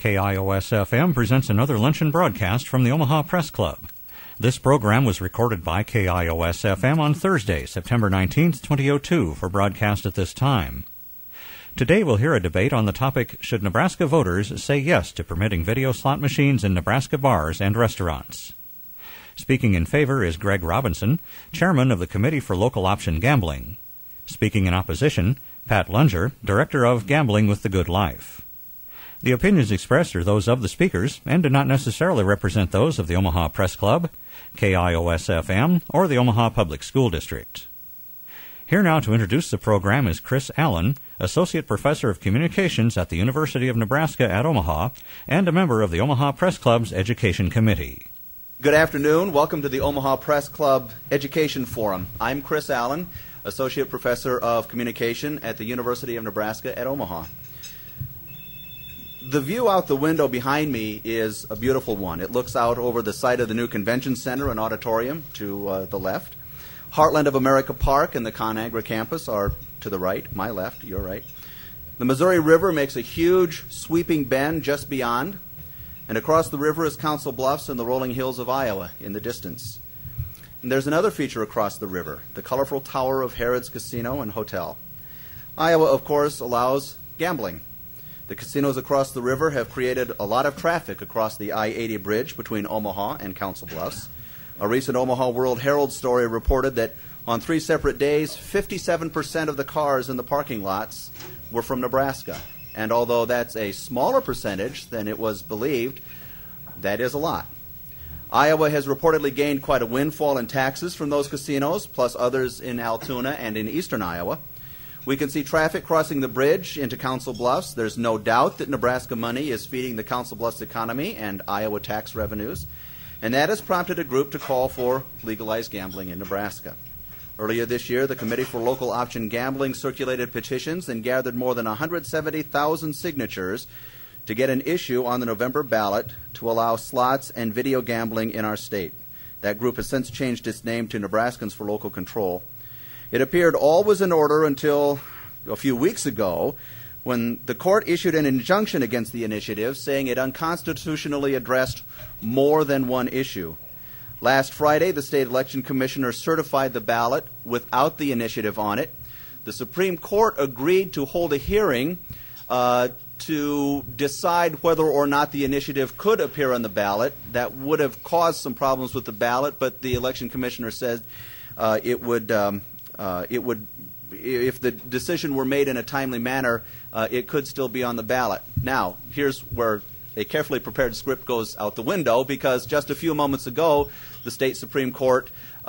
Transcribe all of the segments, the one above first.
KIOS-FM presents another luncheon broadcast from the Omaha Press Club. This program was recorded by KIOS-FM on Thursday, September 19th, 2002, for broadcast at this time. Today we'll hear a debate on the topic, should Nebraska voters say yes to permitting video slot machines in Nebraska bars and restaurants? Speaking in favor is Greg Robinson, chairman of the Committee for Local Option Gambling. Speaking in opposition, Pat Lunger, director of Gambling with the Good Life. The opinions expressed are those of the speakers and do not necessarily represent those of the Omaha Press Club, KIOS-FM, or the Omaha Public School District. Here now to introduce the program is Chris Allen, Associate Professor of Communications at the University of Nebraska at Omaha and a member of the Omaha Press Club's Education Committee. Good afternoon. Welcome to the Omaha Press Club Education Forum. I'm Chris Allen, Associate Professor of Communication at the University of Nebraska at Omaha. The view out the window behind me is a beautiful one. It looks out over the site of the new Convention Center and Auditorium to the left. Heartland of America Park and the ConAgra campus are to the right, my left, your right. The Missouri River makes a huge sweeping bend just beyond, and across the river is Council Bluffs and the rolling hills of Iowa in the distance. And there's another feature across the river, the colorful tower of Harrod's Casino and Hotel. Iowa, of course, allows gambling. The casinos across the river have created a lot of traffic across the I-80 bridge between Omaha and Council Bluffs. A recent Omaha World Herald story reported that on 3 separate days, 57% of the cars in the parking lots were from Nebraska. And although that's a smaller percentage than it was believed, that is a lot. Iowa has reportedly gained quite a windfall in taxes from those casinos, plus others in Altoona and in eastern Iowa. We can see traffic crossing the bridge into Council Bluffs. There's no doubt that Nebraska money is feeding the Council Bluffs economy and Iowa tax revenues, and that has prompted a group to call for legalized gambling in Nebraska. Earlier this year, the Committee for Local Option Gambling circulated petitions and gathered more than 170,000 signatures to get an issue on the November ballot to allow slots and video gambling in our state. That group has since changed its name to Nebraskans for Local Control. It appeared all was in order until a few weeks ago when the court issued an injunction against the initiative saying it unconstitutionally addressed more than one issue. Last Friday, the state election commissioner certified the ballot without the initiative on it. The Supreme Court agreed to hold a hearing to decide whether or not the initiative could appear on the ballot. That would have caused some problems with the ballot, but the election commissioner said it would, if the decision were made in a timely manner, it could still be on the ballot. Now, here's where a carefully prepared script goes out the window, because just a few moments ago, the state Supreme Court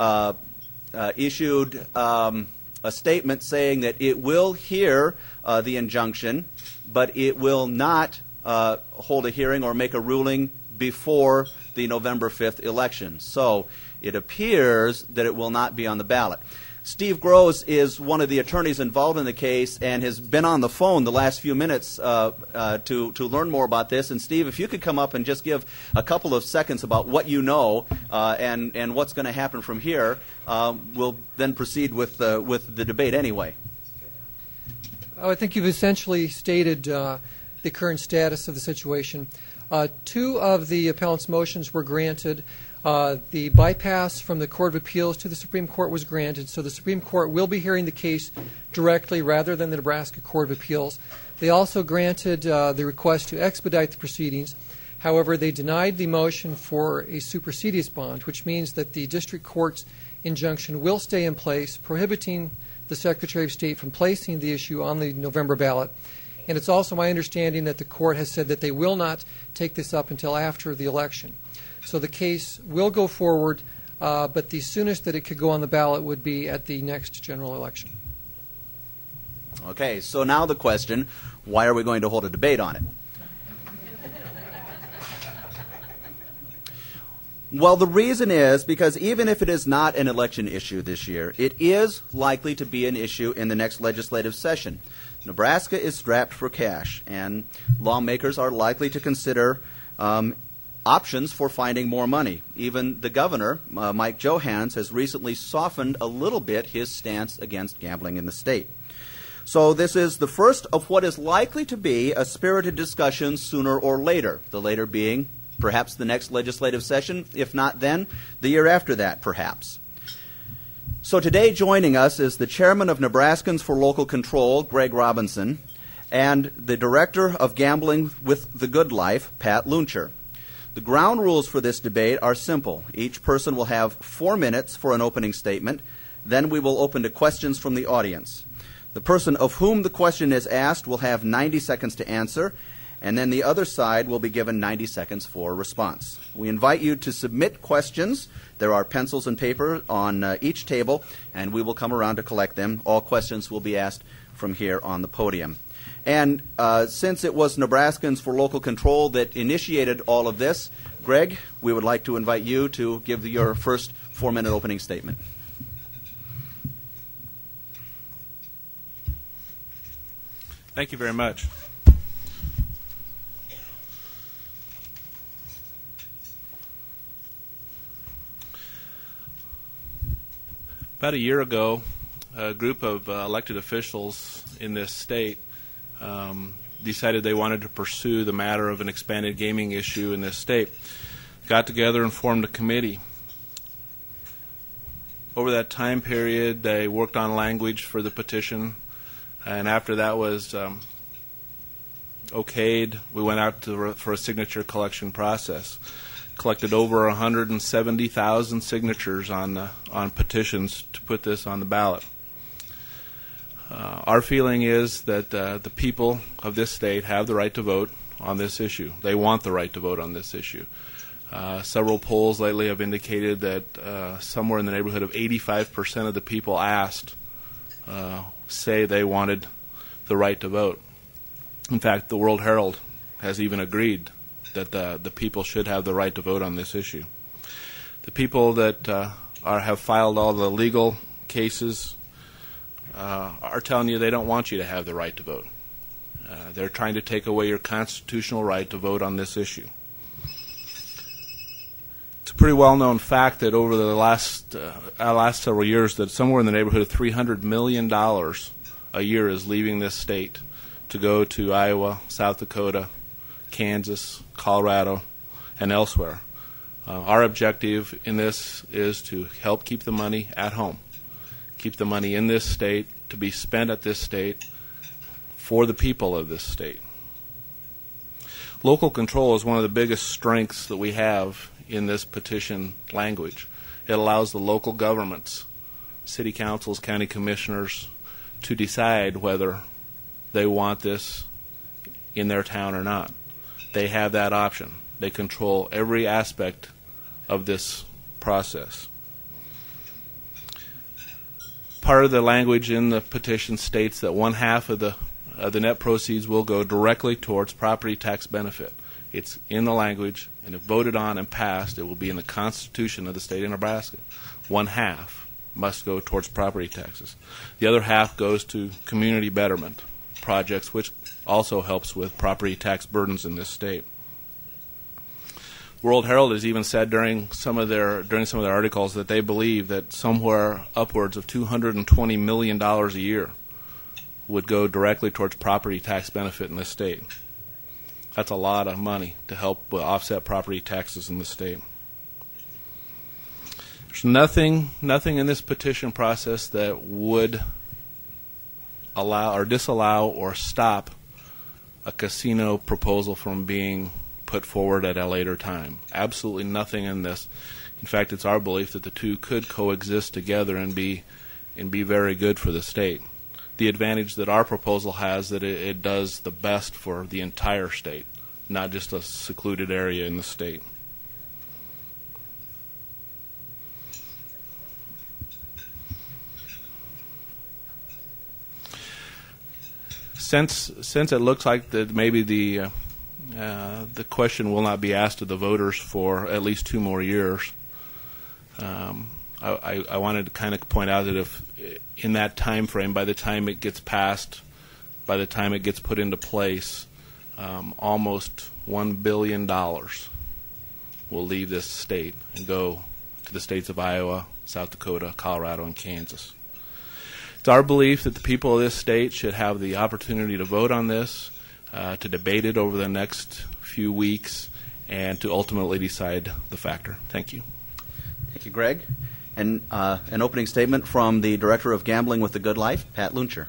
issued a statement saying that it will hear the injunction, but it will not hold a hearing or make a ruling before the November 5th election. So it appears that it will not be on the ballot. Steve Gross is one of the attorneys involved in the case and has been on the phone the last few minutes to learn more about this. And Steve, if you could come up and just give a couple of seconds about what you know and what's going to happen from here, we'll then proceed with the debate anyway. I think you've essentially stated the current status of the situation. 2 of the appellant's motions were granted. The bypass from the Court of Appeals to the Supreme Court was granted, so the Supreme Court will be hearing the case directly rather than the Nebraska Court of Appeals. They also granted the request to expedite the proceedings. However, they denied the motion for a supersedious bond, which means that the district court's injunction will stay in place, prohibiting the Secretary of State from placing the issue on the November ballot. And it's also my understanding that the court has said that they will not take this up until after the election. So the case will go forward, but the soonest that it could go on the ballot would be at the next general election. Okay, so now the question, why are we going to hold a debate on it? Well, the reason is because even if it is not an election issue this year, it is likely to be an issue in the next legislative session. Nebraska is strapped for cash, and lawmakers are likely to consider options for finding more money. Even the governor, Mike Johanns, has recently softened a little bit his stance against gambling in the state. So this is the first of what is likely to be a spirited discussion sooner or later, the later being perhaps the next legislative session, if not then, the year after that, perhaps. So today joining us is the chairman of Nebraskans for Local Control, Greg Robinson, and the director of Gambling with the Good Life, Pat Luncher. The ground rules for this debate are simple. Each person will have 4 minutes for an opening statement. Then we will open to questions from the audience. The person of whom the question is asked will have 90 seconds to answer, and then the other side will be given 90 seconds for response. We invite you to submit questions. There are pencils and paper on each table, and we will come around to collect them. All questions will be asked from here on the podium. And since it was Nebraskans for Local Control that initiated all of this, Greg, we would like to invite you to give your first 4-minute opening statement. Thank you very much. About a year ago, a group of elected officials in this state decided they wanted to pursue the matter of an expanded gaming issue in this state. Got together and formed a committee. Over that time period, they worked on language for the petition, and after that was okayed, we went out for a signature collection process. Collected over 170,000 signatures on petitions to put this on the ballot. Our feeling is that the people of this state have the right to vote on this issue. They want the right to vote on this issue. Several polls lately have indicated that somewhere in the neighborhood of 85% of the people asked say they wanted the right to vote. In fact, the World Herald has even agreed that the people should have the right to vote on this issue. The people that have filed all the legal cases are telling you they don't want you to have the right to vote. They're trying to take away your constitutional right to vote on this issue. It's a pretty well-known fact that over the last several years that somewhere in the neighborhood of $300 million a year is leaving this state to go to Iowa, South Dakota, Kansas, Colorado, and elsewhere. Our objective in this is to help keep the money at home, keep the money in this state to be spent at this state for the people of this state. Local control is one of the biggest strengths that we have in this petition language. It allows the local governments, city councils, county commissioners, to decide whether they want this in their town or not. They have that option. They control every aspect of this process. Part of the language in the petition states that 1/2 of the net proceeds will go directly towards property tax benefit. It's in the language, and if voted on and passed, it will be in the Constitution of the state of Nebraska. 1/2 must go towards property taxes. The other half goes to community betterment projects, which also helps with property tax burdens in this state. World Herald has even said during some of their articles that they believe that somewhere upwards of $220 million a year would go directly towards property tax benefit in this state. That's a lot of money to help offset property taxes in the state. There's nothing in this petition process that would allow or disallow or stop a casino proposal from being put forward at a later time. Absolutely nothing in this. In fact, it's our belief that the two could coexist together and be very good for the state. The advantage that our proposal has that it does the best for the entire state, not just a secluded area in the state. Since it looks like that maybe the question will not be asked of the voters for at least 2 more years, I wanted to kind of point out that if in that time frame, by the time it gets passed, by the time it gets put into place, almost $1 billion will leave this state and go to the states of Iowa, South Dakota, Colorado, and Kansas. It's our belief that the people of this state should have the opportunity to vote on this, to debate it over the next few weeks, and to ultimately decide the factor. Thank you. Thank you, Greg. And an opening statement from the Director of Gambling with the Good Life, Pat Luncher.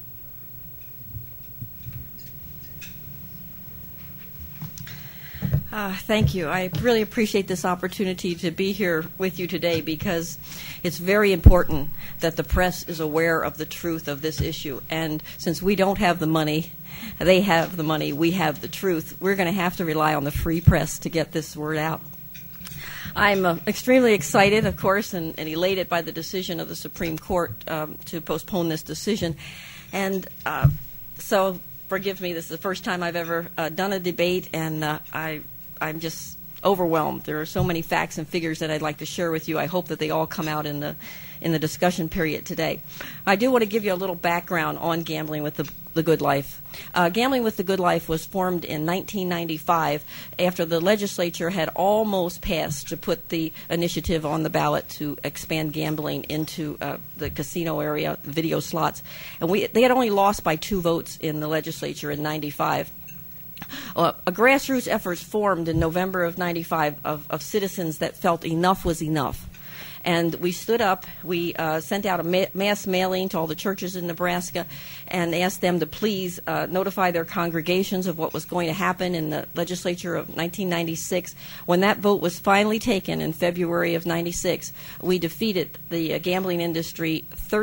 Thank you. I really appreciate this opportunity to be here with you today because it's very important that the press is aware of the truth of this issue. And since we don't have the money, they have the money, we have the truth, we're going to have to rely on the free press to get this word out. I'm extremely excited, of course, and elated by the decision of the Supreme Court to postpone this decision. And so, forgive me, this is the first time I've ever done a debate, and I'm just overwhelmed. There are so many facts and figures that I'd like to share with you. I hope that they all come out in the discussion period today. I do want to give you a little background on Gambling with the Good Life. Gambling with the Good Life was formed in 1995 after the legislature had almost passed to put the initiative on the ballot to expand gambling into the casino area, video slots. And they had only lost by 2 votes in the legislature in 95. A grassroots effort formed in November of 95 of citizens that felt enough was enough. And we stood up, we sent out a mass mailing to all the churches in Nebraska and asked them to please notify their congregations of what was going to happen in the legislature of 1996. When that vote was finally taken in February of 96, we defeated the gambling industry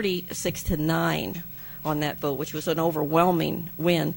36-9 on that vote, which was an overwhelming win.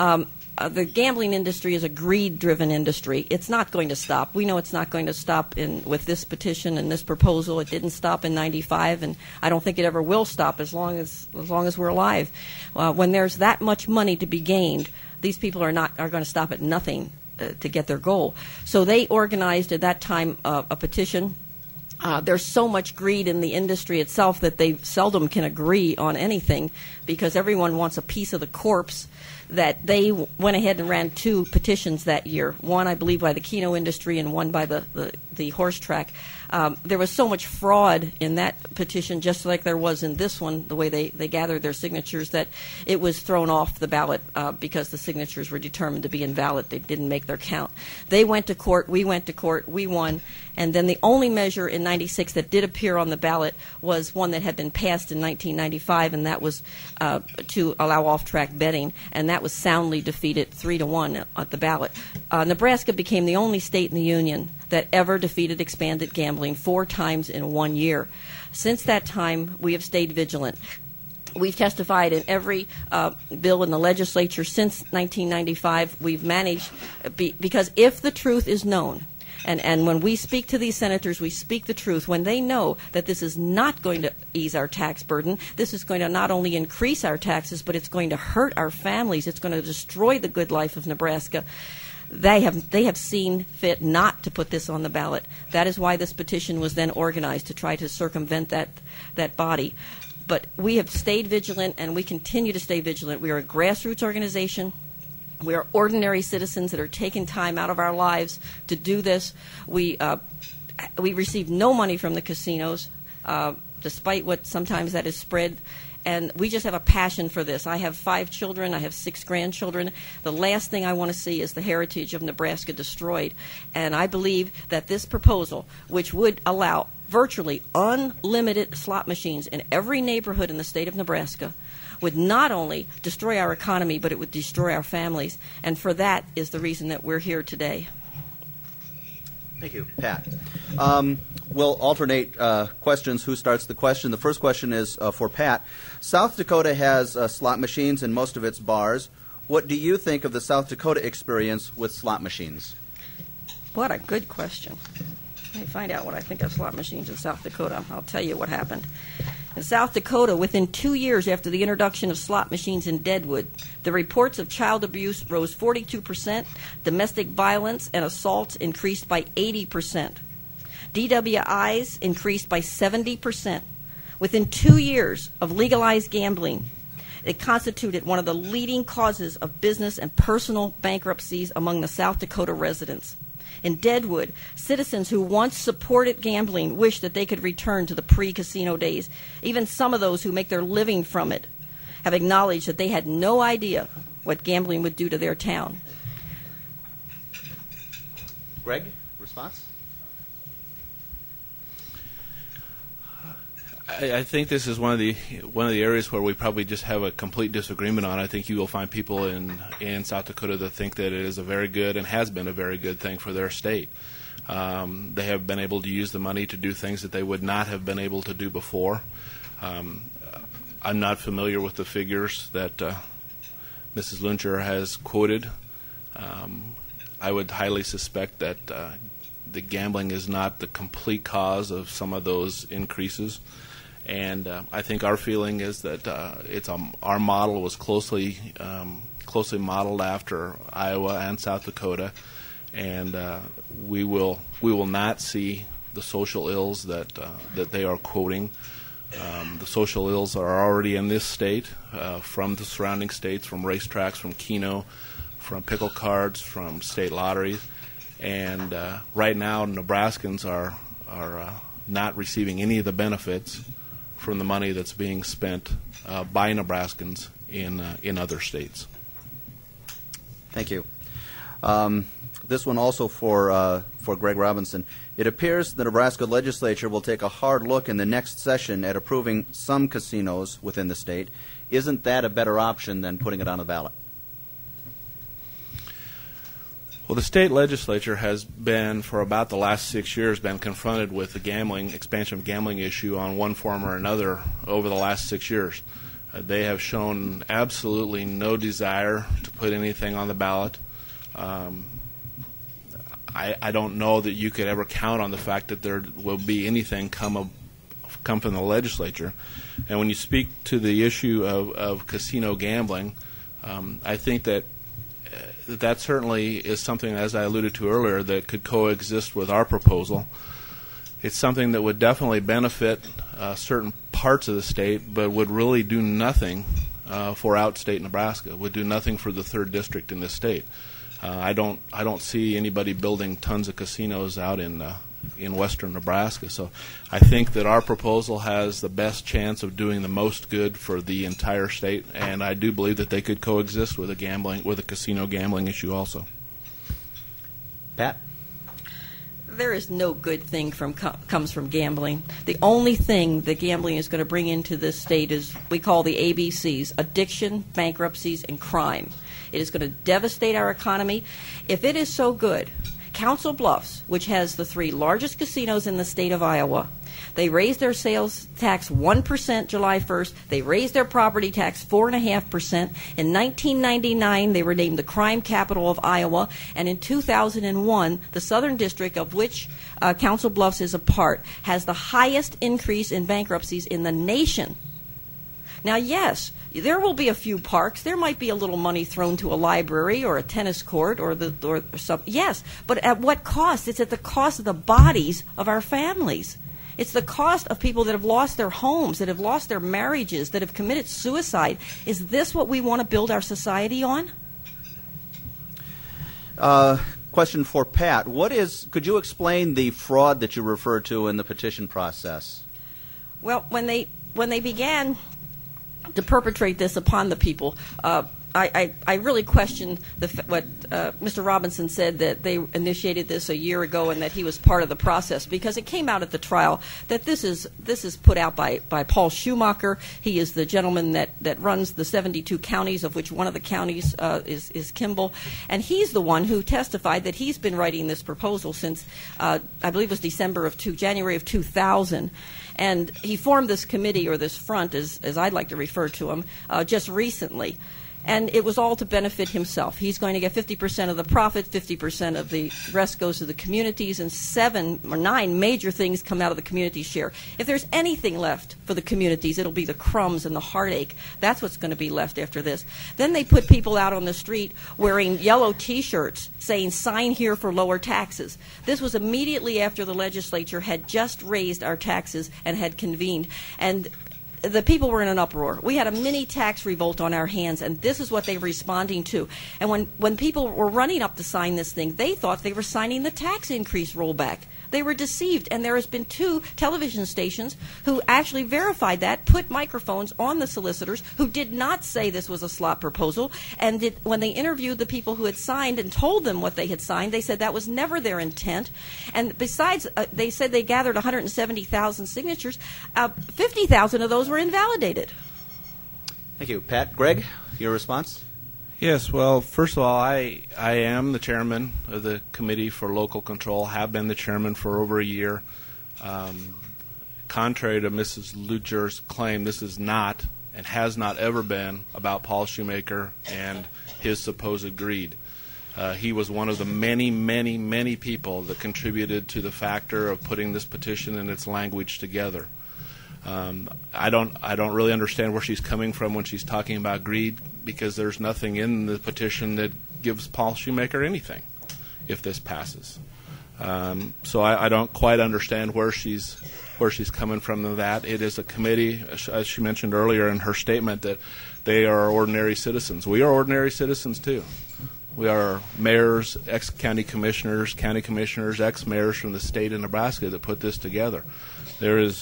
The gambling industry is a greed-driven industry. It's not going to stop. We know it's not going to stop with this petition and this proposal. It didn't stop in 95, and I don't think it ever will stop as long as we're alive. When there's that much money to be gained, these people are going to stop at nothing to get their goal. So they organized at that time a petition. There's so much greed in the industry itself that they seldom can agree on anything because everyone wants a piece of the corpse, that they went ahead and ran 2 petitions that year. One, I believe, by the Keno industry and one by the horse track. There was so much fraud in that petition, just like there was in this one, the way they gathered their signatures, that it was thrown off the ballot because the signatures were determined to be invalid. They didn't make their count. They went to court. We went to court. We won. And then the only measure in 96 that did appear on the ballot was one that had been passed in 1995, and that was to allow off-track betting, and that was soundly defeated 3-1 at the ballot. Nebraska became the only state in the union that ever defeated expanded gambling 4 times in 1 year. Since that time, we have stayed vigilant. We've testified in every bill in the legislature since 1995. We've managed, because if the truth is known, and when we speak to these senators, we speak the truth. When they know that this is not going to ease our tax burden, this is going to not only increase our taxes, but it's going to hurt our families. It's going to destroy the good life of Nebraska. They have seen fit not to put this on the ballot. That is why this petition was then organized, to try to circumvent that body. But we have stayed vigilant, and we continue to stay vigilant. We are a grassroots organization. We are ordinary citizens that are taking time out of our lives to do this. We receive no money from the casinos, despite what sometimes that is spread. And we just have a passion for this. I have 5 children. I have 6 grandchildren. The last thing I want to see is the heritage of Nebraska destroyed. And I believe that this proposal, which would allow virtually unlimited slot machines in every neighborhood in the state of Nebraska, would not only destroy our economy, but it would destroy our families. And for that is the reason that we're here today. Thank you, Pat. We'll alternate questions. Who starts the question? The first question is for Pat. South Dakota has slot machines in most of its bars. What do you think of the South Dakota experience with slot machines? What a good question. Let me find out what I think of slot machines in South Dakota. I'll tell you what happened. In South Dakota, within 2 years after the introduction of slot machines in Deadwood, the reports of child abuse rose 42%, domestic violence and assaults increased by 80%. DWIs increased by 70%. Within 2 years of legalized gambling, it constituted one of the leading causes of business and personal bankruptcies among the South Dakota residents. In Deadwood, citizens who once supported gambling wish that they could return to the pre-casino days. Even some of those who make their living from it have acknowledged that they had no idea what gambling would do to their town. Greg, response? I think this is one of the areas where we probably just have a complete disagreement on. I think you will find people in South Dakota that think that it is a very good and has been a very good thing for their state. They have been able to use the money to do things that they would not have been able to do before. I'm not familiar with the figures that Mrs. Luncher has quoted. I would highly suspect that the gambling is not the complete cause of some of those increases. And I think our feeling is that our model was closely modeled after Iowa and South Dakota, and we will not see the social ills that they are quoting. The social ills are already in this state from the surrounding states, from racetracks, from Keno, from pickle cards, from state lotteries, and right now Nebraskans are not receiving any of the benefits from the money that's being spent by Nebraskans in other states. Thank you. This one also for Greg Robinson. It appears the Nebraska legislature will take a hard look in the next session at approving some casinos within the state. Isn't that a better option than putting it on the ballot? Well, the state legislature has been, for about the last 6 years, been confronted with the expansion of gambling issue on one form or another over the last 6 years. They have shown absolutely no desire to put anything on the ballot. I don't know that you could ever count on the fact that there will be anything come from the legislature. And when you speak to the issue of casino gambling, I think that certainly is something, as I alluded to earlier, that could coexist with our proposal. It's something that would definitely benefit certain parts of the state, but would really do nothing for outstate Nebraska. Would do nothing for the 3rd district in this state. I don't see anybody building tons of casinos out in western Nebraska. So I think that our proposal has the best chance of doing the most good for the entire state, and I do believe that they could coexist with a casino gambling issue also. Pat? There is no good thing comes from gambling. The only thing that gambling is going to bring into this state is we call the ABCs: addiction, bankruptcies, and crime. It is going to devastate our economy. If it is so good, Council Bluffs, which has the 3 largest casinos in the state of Iowa, they raised their sales tax 1% July 1st. They raised their property tax 4.5%. In 1999, they were named the crime capital of Iowa. And in 2001, the Southern District, of which Council Bluffs is a part, has the highest increase in bankruptcies in the nation. Now, yes, there will be a few parks. There might be a little money thrown to a library or a tennis court or some. Yes, but at what cost? It's at the cost of the bodies of our families. It's the cost of people that have lost their homes, that have lost their marriages, that have committed suicide. Is this what we want to build our society on? Question for Pat. Could you explain the fraud that you referred to in the petition process? Well, when they began to perpetrate this upon the people, I really question what Mr. Robinson said, that they initiated this a year ago and that he was part of the process, because it came out at the trial that this is put out by Paul Schumacher. He is the gentleman that runs the 72 counties, of which one of the counties is Kimball, and he's the one who testified that he's been writing this proposal since I believe it was January of 2000. And he formed this committee, or this front, as I'd like to refer to him, just recently. And it was all to benefit himself. He's going to get 50% of the profit, 50% of the rest goes to the communities, and 7 or 9 major things come out of the community share. If there's anything left for the communities, it'll be the crumbs and the heartache. That's what's going to be left after this. Then they put people out on the street wearing yellow T-shirts saying, "Sign here for lower taxes." This was immediately after the legislature had just raised our taxes and had convened. And the people were in an uproar. We had a mini tax revolt on our hands, and this is what they were responding to. And when people were running up to sign this thing, they thought they were signing the tax increase rollback. They were deceived, and there has been 2 television stations who actually verified that, put microphones on the solicitors who did not say this was a slot proposal, and when they interviewed the people who had signed and told them what they had signed, they said that was never their intent. And besides, they said they gathered 170,000 signatures. 50,000 of those were invalidated. Thank you. Pat, Greg, your response? Yes, well, first of all, I am the chairman of the Committee for Local Control, have been the chairman for over a year. Contrary to Mrs. Lujar's claim, this is not and has not ever been about Paul Shoemaker and his supposed greed. He was one of the many, many, many people that contributed to the factor of putting this petition and its language together. I don't really understand where she's coming from when she's talking about greed, because there's nothing in the petition that gives Paul Shoemaker anything if this passes. So I don't quite understand where she's coming from in that. It is a committee, as she mentioned earlier in her statement, that they are ordinary citizens. We are ordinary citizens too. We are mayors, ex-county commissioners, ex-mayors from the state of Nebraska that put this together. There is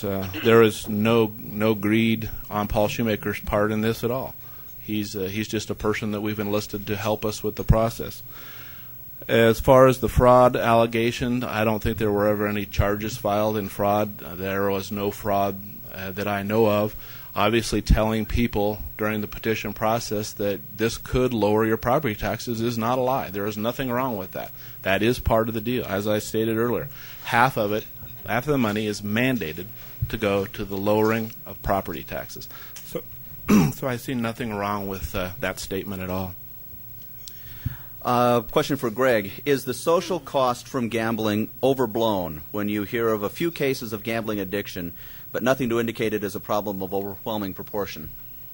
no greed on Paul Shoemaker's part in this at all. He's just a person that we've enlisted to help us with the process. As far as the fraud allegation, I don't think there were ever any charges filed in fraud. There was no fraud that I know of. Obviously, telling people during the petition process that this could lower your property taxes is not a lie. There is nothing wrong with that. That is part of the deal. As I stated earlier, half of the money is mandated to go to the lowering of property taxes. So I see nothing wrong with that statement at all. Question for Greg. Is the social cost from gambling overblown when you hear of a few cases of gambling addiction, but nothing to indicate it as a problem of overwhelming proportion?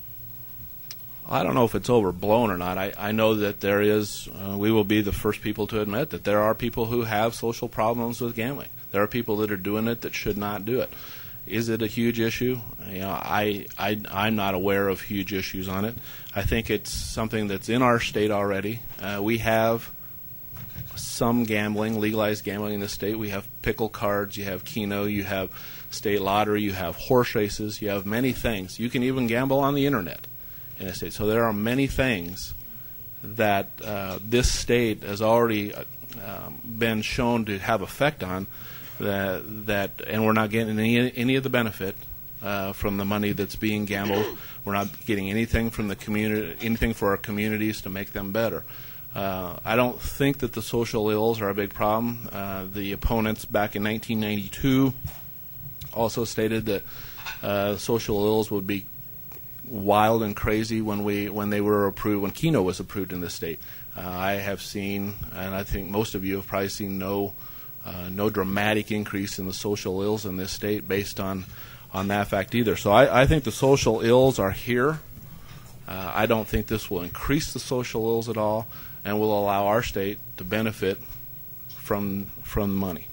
I don't know if it's overblown or not. I know that there is, we will be the first people to admit that there are people who have social problems with gambling. There are people that are doing it that should not do it. Is it a huge issue? I'm not aware of huge issues on it. I think it's something that's in our state already. We have some gambling, legalized gambling in the state. We have pickle cards, you have Keno, you have state lottery, you have horse races, you have many things. You can even gamble on the internet in the state. So there are many things that this state has already been shown to have effect on, and we're not getting any of the benefit from the money that's being gambled. We're not getting anything from the community, anything for our communities to make them better. I don't think that the social ills are a big problem. The opponents back in 1992 also stated that social ills would be wild and crazy when they were approved, when Keno was approved in the state. I have seen, and I think most of you have probably seen, no dramatic increase in the social ills in this state based on that fact either. So I think the social ills are here. I don't think this will increase the social ills at all, and will allow our state to benefit from money.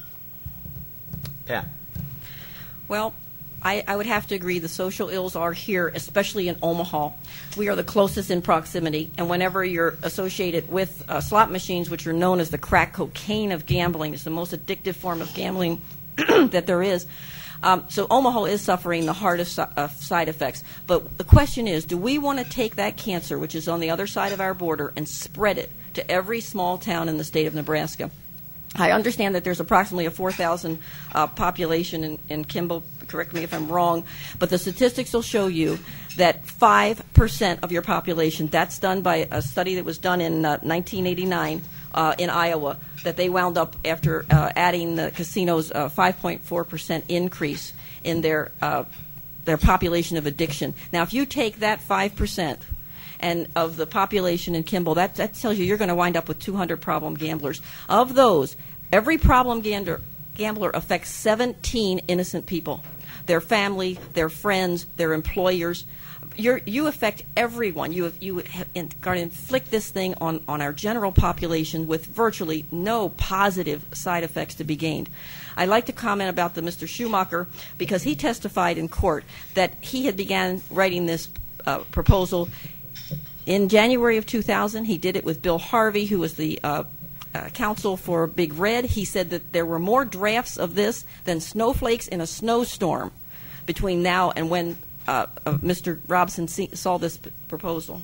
Pat. Well, I would have to agree the social ills are here, especially in Omaha. We are the closest in proximity, and whenever you're associated with slot machines, which are known as the crack cocaine of gambling, it's the most addictive form of gambling that there is. So Omaha is suffering the hardest side effects. But the question is, do we want to take that cancer, which is on the other side of our border, and spread it to every small town in the state of Nebraska? I understand that there's approximately a 4,000 population in Kimball. Correct me if I'm wrong, but the statistics will show you that 5% of your population, that's done by a study that was done in 1989 in Iowa, that they wound up after adding the casinos 5.4% increase in their population of addiction. Now, if you take that 5% and of the population in Kimball, that tells you you're going to wind up with 200 problem gamblers. Of those, every problem gambler affects 17 innocent people. Their family, their friends, their employers. you affect everyone. You are going to inflict this thing on our general population with virtually no positive side effects to be gained. I'd like to comment about the Mr. Schumacher, because he testified in court that he had began writing this proposal in January of 2000. He did it with Bill Harvey, who was the counsel for Big Red. He said that there were more drafts of this than snowflakes in a snowstorm between now and when Mr. Robson saw this proposal.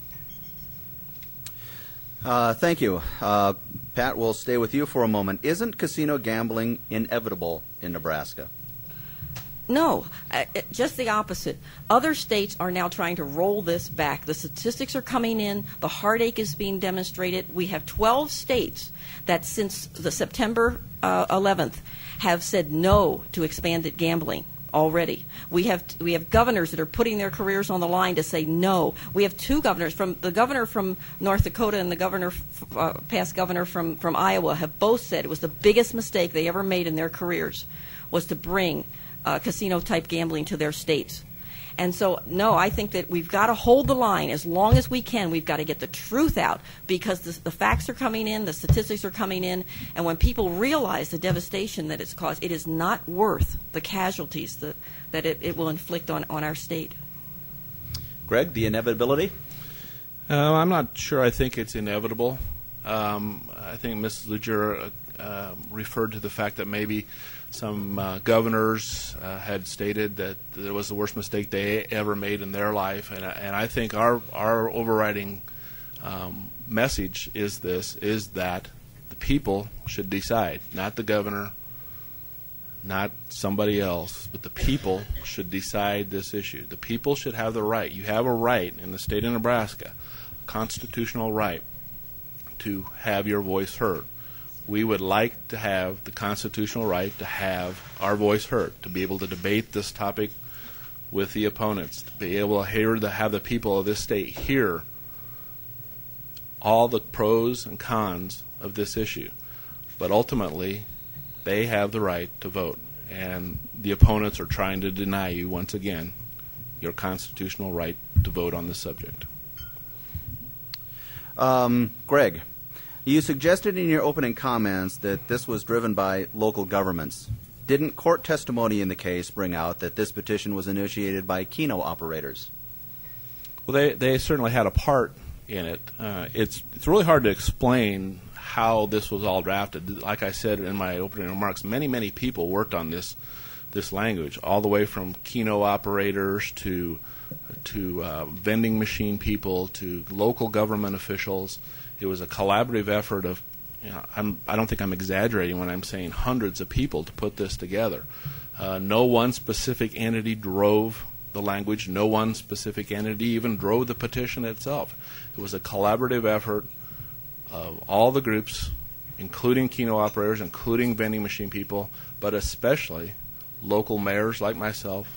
Thank you. Pat, we'll stay with you for a moment. Isn't casino gambling inevitable in Nebraska? No, just the opposite. Other states are now trying to roll this back. The statistics are coming in. The heartache is being demonstrated. We have 12 states that since the September 11th have said no to expanded gambling already. We have governors that are putting their careers on the line to say no. We have two governors, from the governor from North Dakota and the governor, past governor from Iowa, have both said it was the biggest mistake they ever made in their careers was to bring casino-type gambling to their states. And so, no, I think that we've got to hold the line as long as we can. We've got to get the truth out, because the facts are coming in, the statistics are coming in, and when people realize the devastation that it's caused, it is not worth the casualties that it will inflict on our state. Greg, the inevitability? I'm not sure I think it's inevitable. I think Mrs. Lujer referred to the fact that maybe some governors had stated that it was the worst mistake they ever made in their life, and I think our overriding message is that the people should decide, not the governor, not somebody else, but the people should decide this issue. The people should have the right. You have a right in the state of Nebraska, a constitutional right, to have your voice heard. We would like to have the constitutional right to have our voice heard, to be able to debate this topic with the opponents, to be able to have the people of this state hear all the pros and cons of this issue. But ultimately, they have the right to vote, and the opponents are trying to deny you, once again, your constitutional right to vote on this subject. Greg, you suggested in your opening comments that this was driven by local governments. Didn't court testimony in the case bring out that this petition was initiated by Keno operators? Well, they certainly had a part in it. It's really hard to explain how this was all drafted. Like I said in my opening remarks, many people worked on this language, all the way from Keno operators to vending machine people to local government officials. It was a collaborative effort of, I don't think I'm exaggerating when I'm saying hundreds of people to put this together. No one specific entity drove the language. No one specific entity even drove the petition itself. It was a collaborative effort of all the groups, including Keno operators, including vending machine people, but especially local mayors like myself,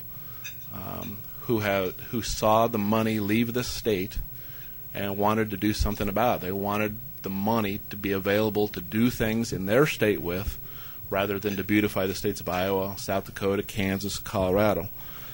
who saw the money leave the state and wanted to do something about it. They wanted the money to be available to do things in their state with, rather than to beautify the states of Iowa, South Dakota, Kansas, Colorado.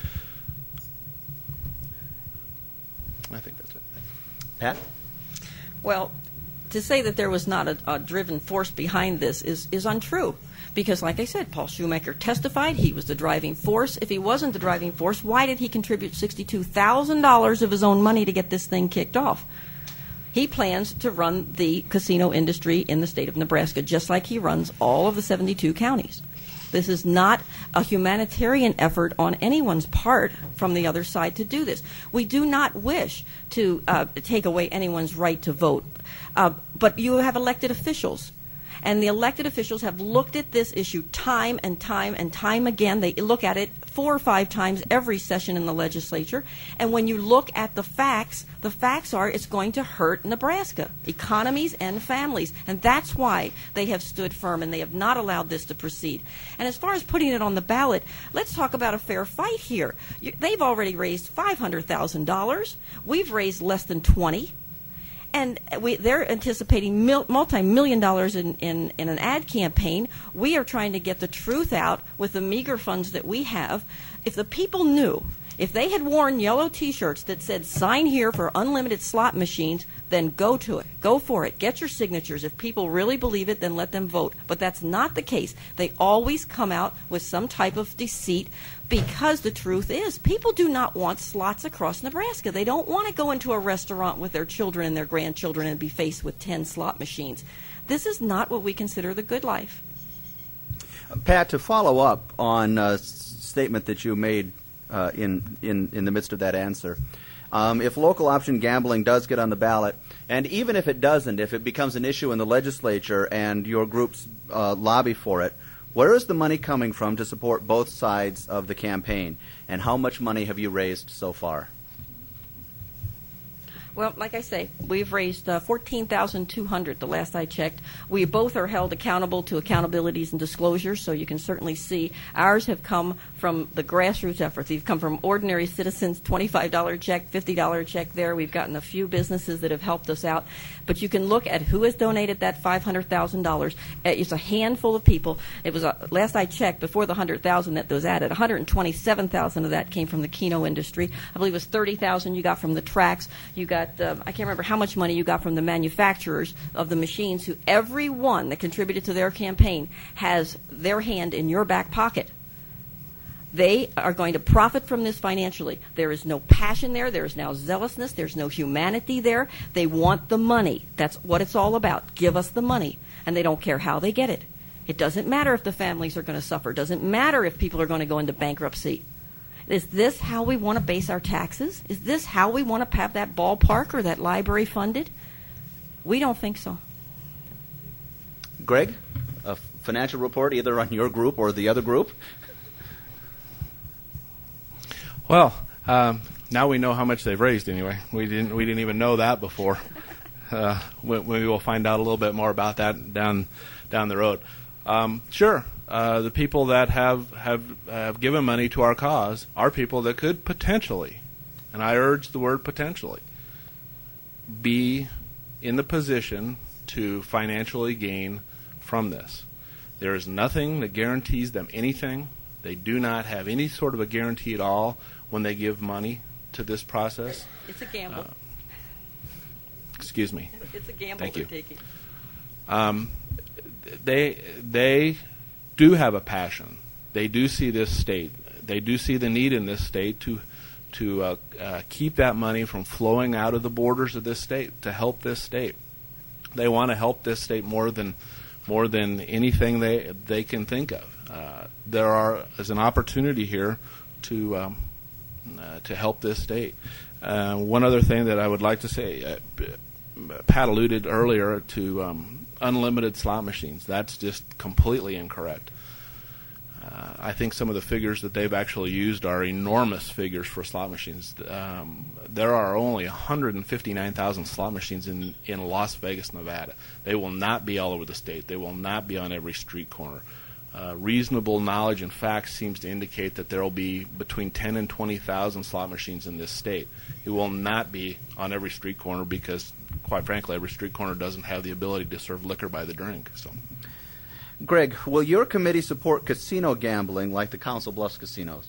I think that's it. Pat? Well, to say that there was not a driven force behind this is untrue. Because, like I said, Paul Schumacher testified he was the driving force. If he wasn't the driving force, why did he contribute $62,000 of his own money to get this thing kicked off? He plans to run the casino industry in the state of Nebraska, just like he runs all of the 72 counties. This is not a humanitarian effort on anyone's part from the other side to do this. We do not wish to take away anyone's right to vote. But you have elected officials. And the elected officials have looked at this issue time and time and time again. They look at it 4 or 5 times every session in the legislature. And when you look at the facts are it's going to hurt Nebraska, economies and families. And that's why they have stood firm and they have not allowed this to proceed. And as far as putting it on the ballot, let's talk about a fair fight here. They've already raised $500,000. We've raised less than $20,000. And they're anticipating multi-million dollars in an ad campaign. We are trying to get the truth out with the meager funds that we have. If the people knew If they had worn yellow T-shirts that said, sign here for unlimited slot machines, then go to it. Go for it. Get your signatures. If people really believe it, then let them vote. But that's not the case. They always come out with some type of deceit, because the truth is, people do not want slots across Nebraska. They don't want to go into a restaurant with their children and their grandchildren and be faced with 10 slot machines. This is not what we consider the good life. Pat, to follow up on a statement that you made in the midst of that answer, if local option gambling does get on the ballot, and even if it doesn't, if it becomes an issue in the legislature and your groups lobby for it, where is the money coming from to support both sides of the campaign, and how much money have you raised so far? Well, like I say, we've raised $14,200 the last I checked. We both are held accountable to accountabilities and disclosures, so you can certainly see ours have come from the grassroots efforts. They've come from ordinary citizens, $25 check, $50 check there. We've gotten a few businesses that have helped us out. But you can look at who has donated that $500,000. It's a handful of people. It was, last I checked, before the $100,000 that was added, $127,000 of that came from the Keno industry. I believe it was $30,000 you got from the tracks. You got I can't remember how much money you got from the manufacturers of the machines, who every one that contributed to their campaign has their hand in your back pocket. They are going to profit from this financially. There is no passion there. There is no zealousness. There's no humanity there. They want the money. That's what it's all about. Give us the money. And they don't care how they get it. It doesn't matter if the families are going to suffer. It doesn't matter if people are going to go into bankruptcy. Is this how we want to base our taxes? Is this how we want to have that ballpark or that library funded? We don't think so. Greg, a financial report either on your group or the other group? Well, now we know how much they've raised anyway. We didn't even know that before. We will find out a little bit more about that down the road. Sure. The people that have given money to our cause are people that could potentially, and I urge the word potentially, be in the position to financially gain from this. There is nothing that guarantees them anything. They do not have any sort of a guarantee at all when they give money to this process. It's a gamble. Excuse me. It's a gamble Thank they're you. taking. They do have a passion. They do see this state. They do see the need in this state to keep that money from flowing out of the borders of this state, to help this state. They want to help this state more than anything they can think of. There is an opportunity here to help this state. One other thing that I would like to say, Pat alluded earlier to unlimited slot machines. That's just completely incorrect. I think some of the figures that they've actually used are enormous figures for slot machines. There are only 159,000 slot machines in Las Vegas, Nevada. They will not be all over the state. They will not be on every street corner. Reasonable knowledge and facts seems to indicate that there will be between 10 and 20,000 slot machines in this state. It will not be on every street corner because, quite frankly, every street corner doesn't have the ability to serve liquor by the drink. So, Greg, will your committee support casino gambling like the Council Bluffs casinos?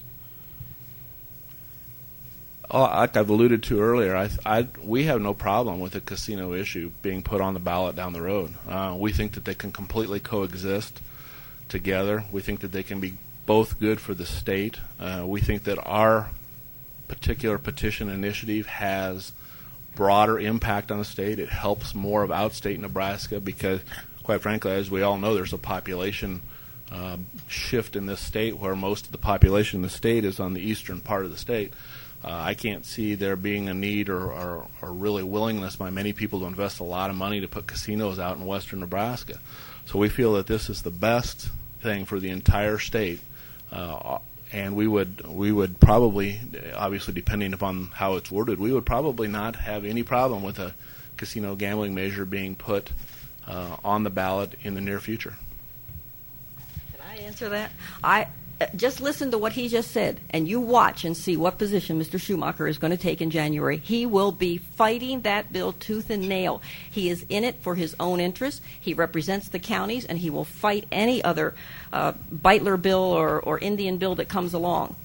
Like I've alluded to earlier, we have no problem with the casino issue being put on the ballot down the road. We think that they can completely coexist together. We think that they can be both good for the state. We think that our particular petition initiative has broader impact on the state. It helps more of outstate Nebraska because, quite frankly, as we all know, there's a population shift in this state where most of the population in the state is on the eastern part of the state. I can't see there being a need or really willingness by many people to invest a lot of money to put casinos out in western Nebraska. So we feel that this is the best thing for the entire state, and we would probably, obviously depending upon how it's worded, we would probably not have any problem with a casino gambling measure being put on the ballot in the near future. Can I answer that? Just listen to what he just said, and you watch and see what position Mr. Schumacher is going to take in January. He will be fighting that bill tooth and nail. He is in it for his own interests. He represents the counties, and he will fight any other Beitler bill or Indian bill that comes along.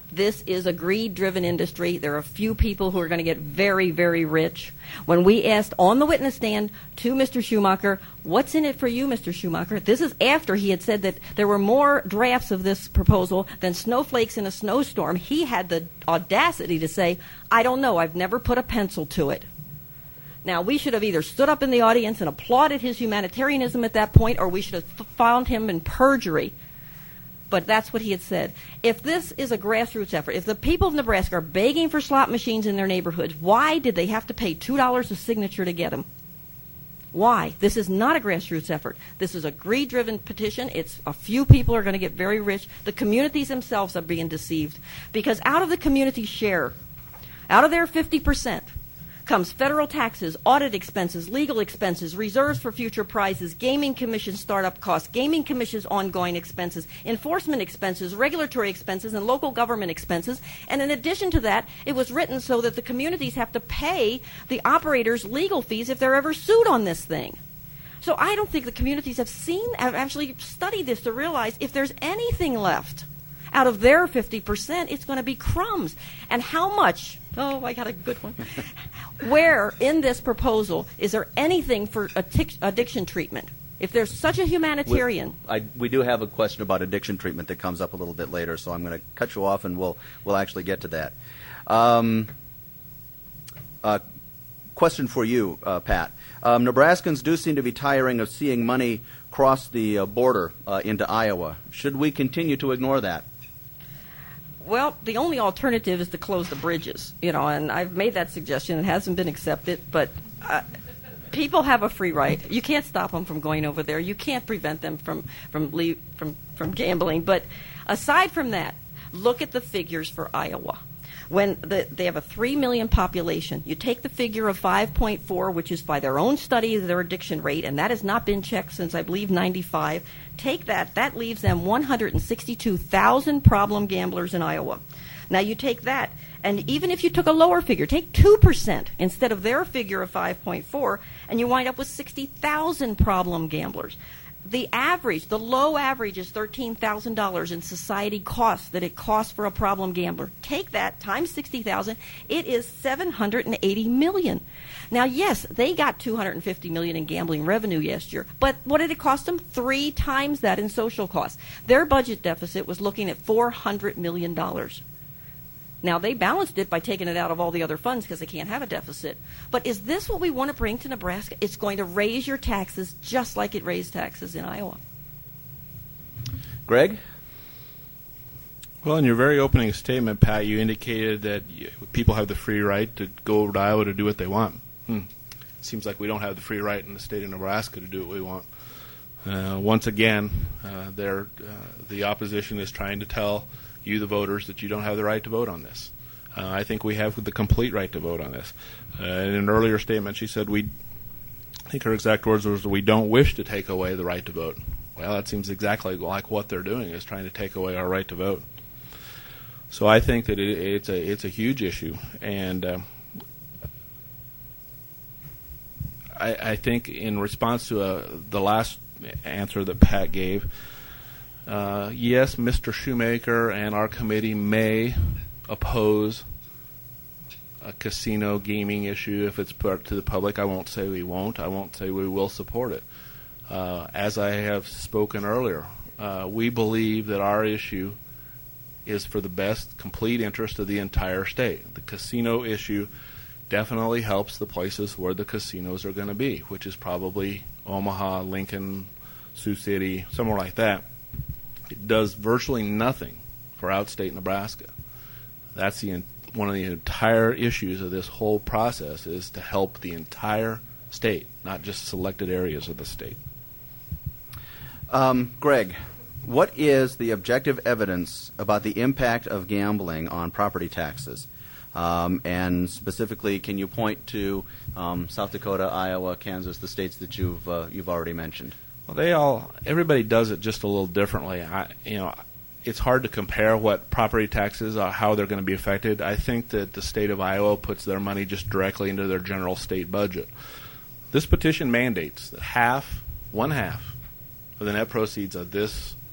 This is a greed-driven industry. There are a few people who are going to get very, very rich. When we asked on the witness stand to Mr. Schumacher, what's in it for you, Mr. Schumacher? This is after he had said that there were more drafts of this proposal than snowflakes in a snowstorm. He had the audacity to say, I don't know, I've never put a pencil to it. Now, we should have either stood up in the audience and applauded his humanitarianism at that point, or we should have found him in perjury. But that's what he had said. If this is a grassroots effort, if the people of Nebraska are begging for slot machines in their neighborhoods, why did they have to pay $2 a signature to get them? Why? This is not a grassroots effort. This is a greed-driven petition. It's a few people are going to get very rich. The communities themselves are being deceived. Because out of the community share, out of their 50%, comes federal taxes, audit expenses, legal expenses, reserves for future prizes, gaming commission startup costs, gaming commission's ongoing expenses, enforcement expenses, regulatory expenses, and local government expenses. And in addition to that, it was written so that the communities have to pay the operators legal fees if they're ever sued on this thing. So I don't think the communities have actually studied this to realize if there's anything left out of their 50%, it's going to be crumbs. And how much? Oh, I got a good one. Where in this proposal is there anything for addiction treatment? If there's such a humanitarian... We do have a question about addiction treatment that comes up a little bit later, so I'm going to cut you off and we'll actually get to that. Question for you, Pat. Nebraskans do seem to be tiring of seeing money cross the border into Iowa. Should we continue to ignore that? Well, the only alternative is to close the bridges, and I've made that suggestion. It hasn't been accepted, but people have a free right. You can't stop them from going over there. You can't prevent them from gambling. But aside from that, look at the figures for Iowa. When they have a 3 million population, you take the figure of 5.4, which is by their own study of their addiction rate, and that has not been checked since, I believe, 95. Take that leaves them 162,000 problem gamblers in Iowa. Now you take that, and even if you took a lower figure, take 2% instead of their figure of 5.4, and you wind up with 60,000 problem gamblers. The low average is $13,000 in society costs that it costs for a problem gambler. Take that times 60,000, it is $780 million. Now, yes, they got $250 million in gambling revenue last year, but what did it cost them? 3 times that in social costs. Their budget deficit was looking at $400 million. Now, they balanced it by taking it out of all the other funds because they can't have a deficit. But is this what we want to bring to Nebraska? It's going to raise your taxes just like it raised taxes in Iowa. Greg? Well, in your very opening statement, Pat, you indicated that people have the free right to go over to Iowa to do what they want. Seems like we don't have the free right in the state of Nebraska to do what we want. Once again, the opposition is trying to tell you, the voters, that you don't have the right to vote on this. I think we have the complete right to vote on this. In an earlier statement, she said, I think her exact words was, we don't wish to take away the right to vote. Well, that seems exactly like what they're doing, is trying to take away our right to vote. So I think that it's a huge issue. And I think in response to the last answer that Pat gave, yes, Mr. Schumacher and our committee may oppose a casino gaming issue if it's put to the public. I won't say we won't. I won't say we will support it. As I have spoken earlier, we believe that our issue is for the best complete interest of the entire state. The casino issue definitely helps the places where the casinos are going to be, which is probably Omaha, Lincoln, Sioux City, somewhere like that. It does virtually nothing for outstate Nebraska. That's one of the entire issues of this whole process, is to help the entire state, not just selected areas of the state. Greg, what is the objective evidence about the impact of gambling on property taxes? And specifically, can you point to South Dakota, Iowa, Kansas, the states that you've already mentioned? Well, everybody does it just a little differently. It's hard to compare what property taxes are, how they're going to be affected. I think that the state of Iowa puts their money just directly into their general state budget. This petition mandates that one half of the net proceeds of this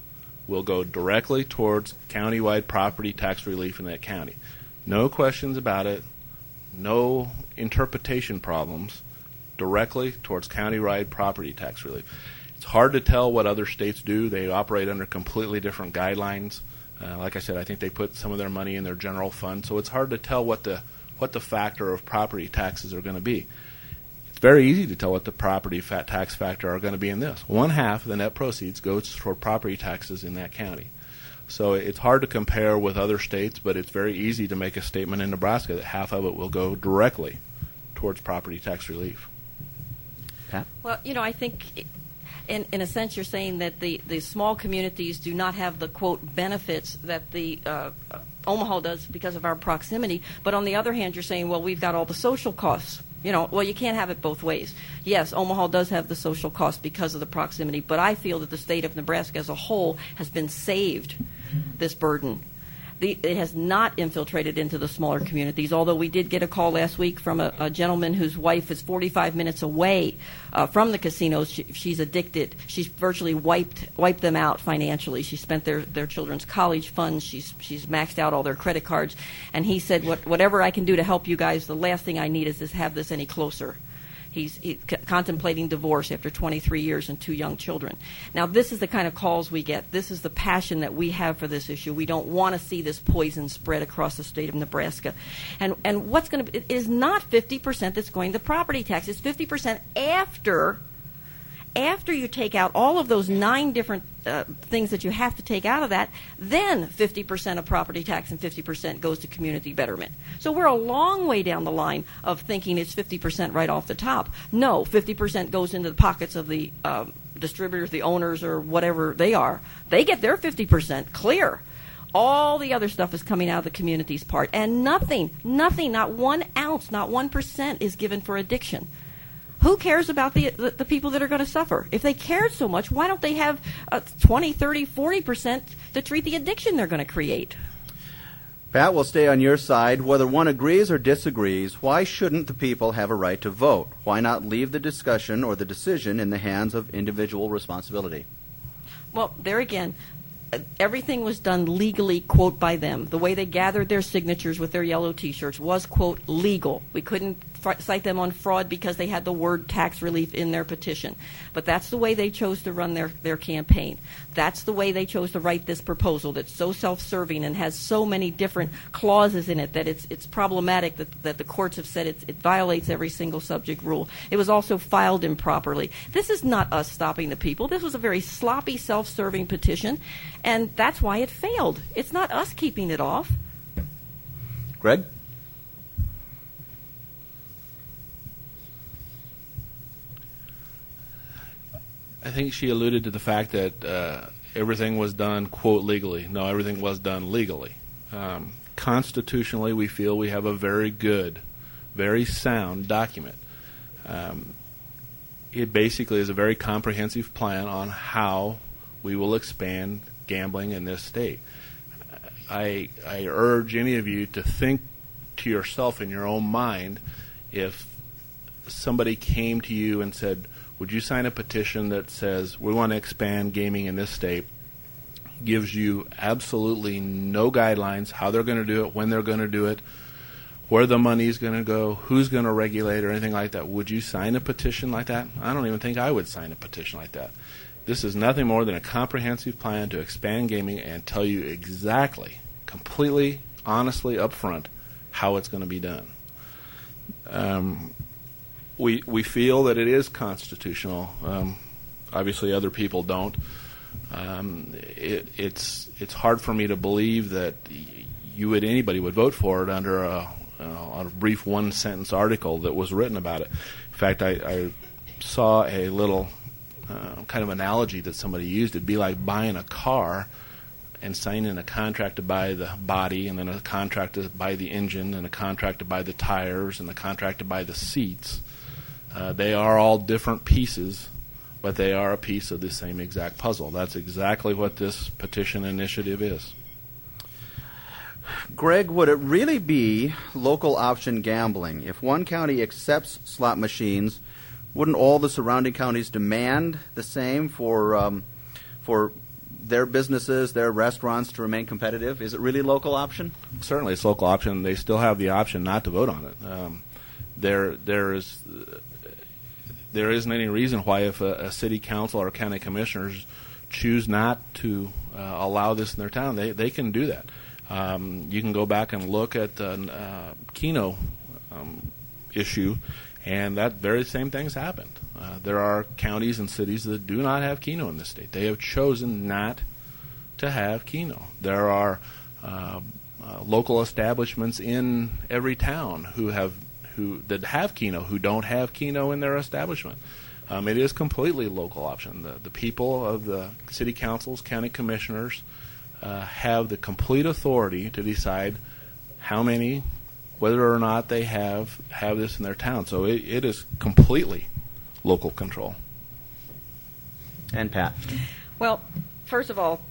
will go directly towards countywide property tax relief in that county. No questions about it, no interpretation problems, directly towards countywide property tax relief. It's hard to tell what other states do. They operate under completely different guidelines. Like I said, I think they put some of their money in their general fund, so it's hard to tell what the factor of property taxes are going to be. It's very easy to tell what the property tax factor are going to be in this. 1/2 of the net proceeds goes for property taxes in that county. So it's hard to compare with other states, but it's very easy to make a statement in Nebraska that half of it will go directly towards property tax relief. Pat? Well, I think in a sense you're saying that the small communities do not have the, quote, benefits that the Omaha does because of our proximity. But on the other hand, you're saying, well, we've got all the social costs. Well, you can't have it both ways. Yes, Omaha does have the social costs because of the proximity, but I feel that the state of Nebraska as a whole has been saved this burden. It has not infiltrated into the smaller communities, although we did get a call last week from a gentleman whose wife is 45 minutes away from the casinos. She's addicted. She's virtually wiped them out financially. She spent their children's college funds. She's maxed out all their credit cards. And he said, whatever I can do to help you guys, the last thing I need is to have this any closer. He's contemplating divorce after 23 years and 2 young children. Now, this is the kind of calls we get. This is the passion that we have for this issue. We don't want to see this poison spread across the state of Nebraska. And what's going to be, it is not 50% that's going to property tax. It's 50% after you take out all of those 9 different things that you have to take out of that, then 50% of property tax and 50% goes to community betterment. So we're a long way down the line of thinking it's 50% right off the top. No, 50% goes into the pockets of the distributors, the owners, or whatever they are. They get their 50% clear. All the other stuff is coming out of the community's part. And nothing, not 1 ounce, not 1% is given for addiction. Who cares about the people that are going to suffer? If they cared so much, why don't they have 20, 30, 40% to treat the addiction they're going to create? Pat, we'll stay on your side. Whether one agrees or disagrees, why shouldn't the people have a right to vote? Why not leave the discussion or the decision in the hands of individual responsibility? Well, there again, everything was done legally, quote, by them. The way they gathered their signatures with their yellow T-shirts was, quote, legal. We couldn't cite them on fraud because they had the word tax relief in their petition. But that's the way they chose to run their campaign. That's the way they chose to write this proposal that's so self-serving and has so many different clauses in it that it's problematic that the courts have said it violates every single subject rule. It was also filed improperly. This is not us stopping the people. This was a very sloppy, self-serving petition, and that's why it failed. It's not us keeping it off. Greg? I think she alluded to the fact that everything was done, quote, legally. No, everything was done legally. Constitutionally, we feel we have a very good, very sound document. It basically is a very comprehensive plan on how we will expand gambling in this state. I urge any of you to think to yourself in your own mind, if somebody came to you and said, would you sign a petition that says we want to expand gaming in this state, gives you absolutely no guidelines, how they're going to do it, when they're going to do it, where the money is going to go, who's going to regulate or anything like that? Would you sign a petition like that? I don't even think I would sign a petition like that. This is nothing more than a comprehensive plan to expand gaming and tell you exactly, completely, honestly, up front, how it's going to be done. We feel that it is constitutional. Obviously, other people don't. It's hard for me to believe that anybody would vote for it under a brief 1-sentence article that was written about it. In fact, I saw a little kind of analogy that somebody used. It'd be like buying a car and signing a contract to buy the body, and then a contract to buy the engine, and a contract to buy the tires, and the contract to buy the seats. They are all different pieces, but they are a piece of the same exact puzzle. That's exactly what this petition initiative is. Greg, would it really be local option gambling? If one county accepts slot machines, wouldn't all the surrounding counties demand the same for their businesses, their restaurants to remain competitive? Is it really a local option? Certainly, it's a local option. They still have the option not to vote on it. There isn't any reason why, if a city council or county commissioners choose not to allow this in their town, they can do that. You can go back and look at the Keno issue, and that very same thing's happened. There are counties and cities that do not have Keno in this state. They have chosen not to have Keno. There are local establishments in every town that have Keno who don't have Keno in their establishment. It is completely a local option. The people of the city councils, county commissioners, have the complete authority to decide how many, whether or not they have this in their town. So it is completely local control. And Pat? Well, first of all,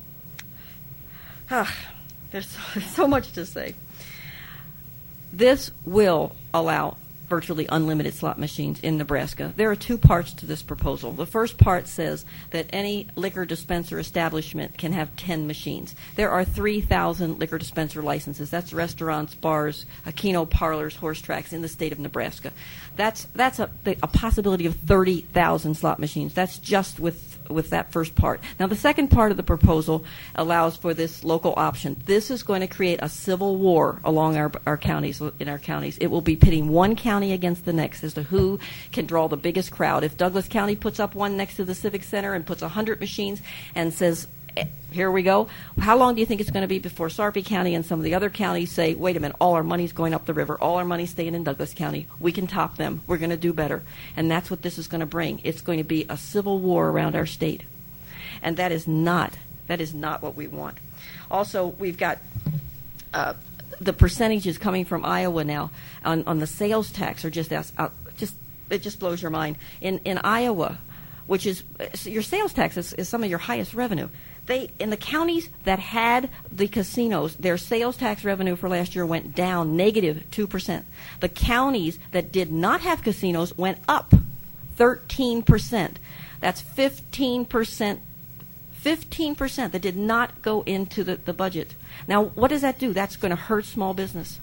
there's so much to say. This will allow virtually unlimited slot machines in Nebraska. There are two parts to this proposal. The first part says that any liquor dispenser establishment can have 10 machines. There are 3,000 liquor dispenser licenses. That's restaurants, bars, Keno parlors, horse tracks in the state of Nebraska. That's a possibility of 30,000 slot machines. That's just with that first part. Now, the second part of the proposal allows for this local option. This is going to create a civil war along our counties, in our counties. It will be pitting one county against the next as to who can draw the biggest crowd. If Douglas County puts up one next to the Civic Center and puts 100 machines and says, here we go, how long do you think it's going to be before Sarpy County and some of the other counties say, wait a minute, all our money's going up the river, all our money's staying in Douglas County, we can top them, we're going to do better. And that's what this is going to bring. It's going to be a civil war around our state. And that is not what we want. Also, we've got the percentages coming from Iowa now on the sales tax are it just blows your mind. In Iowa, which is your sales tax is some of your highest revenue. In the counties that had the casinos, their sales tax revenue for last year went down -2%. The counties that did not have casinos went up 13%. That's 15%. 15% that did not go into the budget. Now, what does that do? That's going to hurt small business.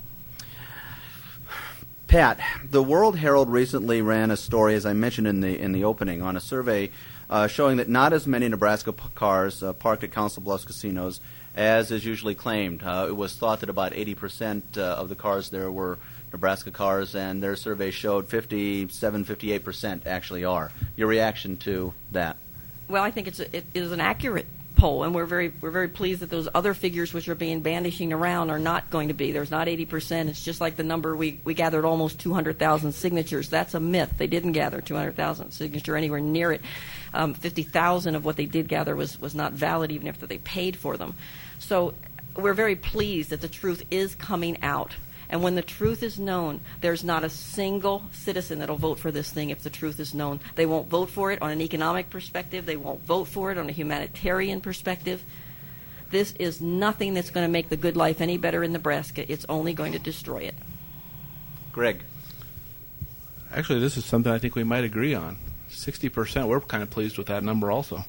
Pat, the World Herald recently ran a story, as I mentioned in the opening, on a survey showing that not as many Nebraska cars parked at Council Bluffs casinos as is usually claimed. It was thought that about 80% of the cars there were Nebraska cars, and their survey showed 58% actually are. Your reaction to that? Well, I think it is an accurate poll, and we're very pleased that those other figures which are being bandishing around are not going to be. There's not 80%. It's just like the number we gathered almost 200,000 signatures. That's a myth. They didn't gather 200,000 signatures anywhere near it. 50,000 of what they did gather was not valid even after they paid for them. So we're very pleased that the truth is coming out. And when the truth is known, there's not a single citizen that will vote for this thing if the truth is known. They won't vote for it on an economic perspective. They won't vote for it on a humanitarian perspective. This is nothing that's going to make the good life any better in Nebraska. It's only going to destroy it. Greg? Actually, this is something I think we might agree on. 60%, we're kind of pleased with that number also.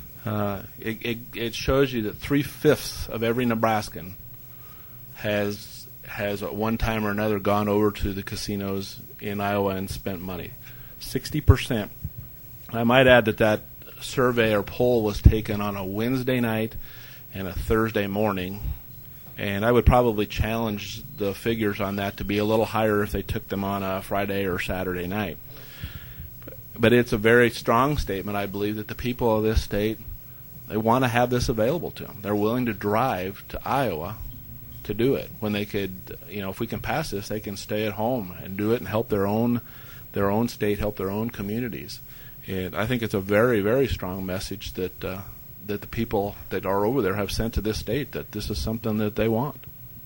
It shows you that 3/5 of every Nebraskan has at one time or another gone over to the casinos in Iowa and spent money. 60%. I might add that survey or poll was taken on a Wednesday night and a Thursday morning, and I would probably challenge the figures on that to be a little higher if they took them on a Friday or Saturday night. But it's a very strong statement, I believe, that the people of this state, they want to have this available to them. They're willing to drive to Iowa to do it when they could, if we can pass this, they can stay at home and do it and help their own state, help their own communities. And I think it's a very, very strong message that the people that are over there have sent to this state, that this is something that they want.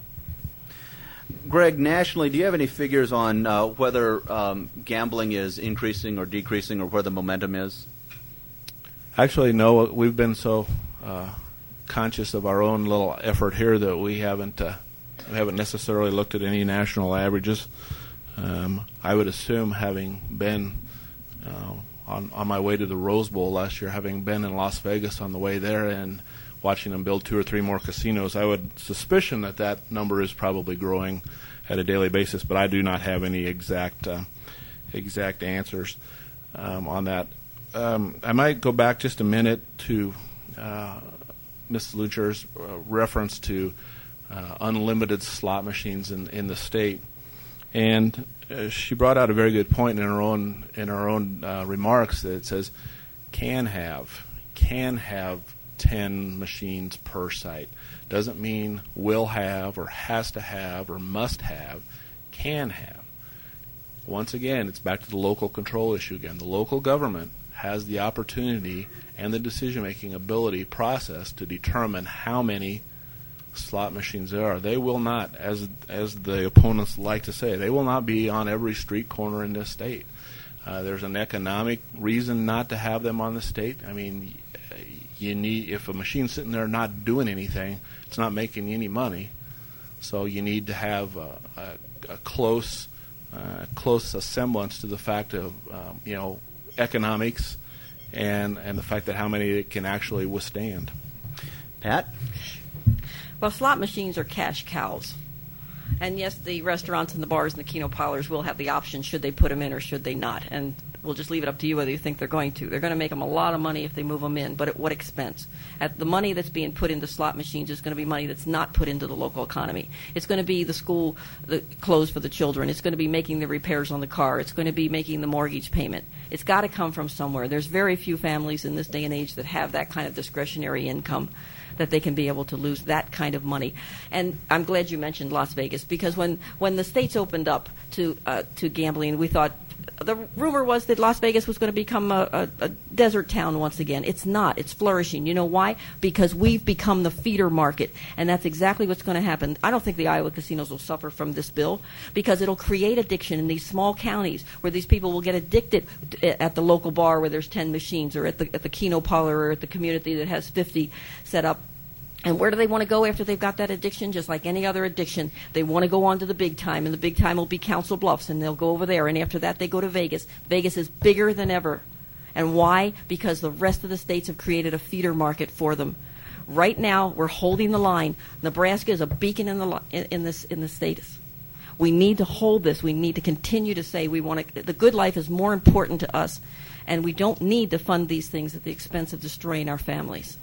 Greg, nationally, do you have any figures on whether gambling is increasing or decreasing, or where the momentum is? Actually, no. We've been so conscious of our own little effort here that we haven't necessarily looked at any national averages. I would assume, having been on my way to the Rose Bowl last year, having been in Las Vegas on the way there, and watching them build 2 or 3 more casinos. I would suspicion that that number is probably growing at a daily basis, but I do not have any exact answers on that. I might go back just a minute to Ms. Lucher's reference to unlimited slot machines in the state, and she brought out a very good point in her own remarks that it says can have 10 machines per site. Doesn't mean will have or has to have or must have. Can have. Once again, it's back to the local control issue again. The local government has the opportunity and the decision-making ability process to determine how many slot machines there are. They will not, as the opponents like to say, they will not be on every street corner in this state. There's an economic reason not to have them on the state. I mean, you need, if a machine's sitting there not doing anything, it's not making you any money. So you need to have a close semblance to the fact of economics and the fact that how many it can actually withstand. Pat? Well, slot machines are cash cows. And yes, the restaurants and the bars and the keno parlors will have the option should they put them in or should they not. And we'll just leave it up to you whether you think they're going to. They're going to make them a lot of money if they move them in, but at what expense? The money that's being put into slot machines is going to be money that's not put into the local economy. It's going to be the school, the clothes for the children. It's going to be making the repairs on the car. It's going to be making the mortgage payment. It's got to come from somewhere. There's very few families in this day and age that have that kind of discretionary income that they can be able to lose that kind of money. And I'm glad you mentioned Las Vegas, because when the states opened up to gambling, we thought the rumor was that Las Vegas was going to become a desert town once again. It's not. It's flourishing. You know why? Because we've become the feeder market, and that's exactly what's going to happen. I don't think the Iowa casinos will suffer from this bill because it'll create addiction in these small counties where these people will get addicted at the local bar where there's 10 machines, or at the keno parlor, or at the community that has 50 set up. And where do they want to go after they've got that addiction? Just like any other addiction, they want to go on to the big time, and the big time will be Council Bluffs, and they'll go over there, and after that they go to Vegas. Vegas is bigger than ever. And why? Because the rest of the states have created a feeder market for them. Right now, we're holding the line. Nebraska is a beacon in the states. We need to hold this. We need to continue to say the good life is more important to us, and we don't need to fund these things at the expense of destroying our families.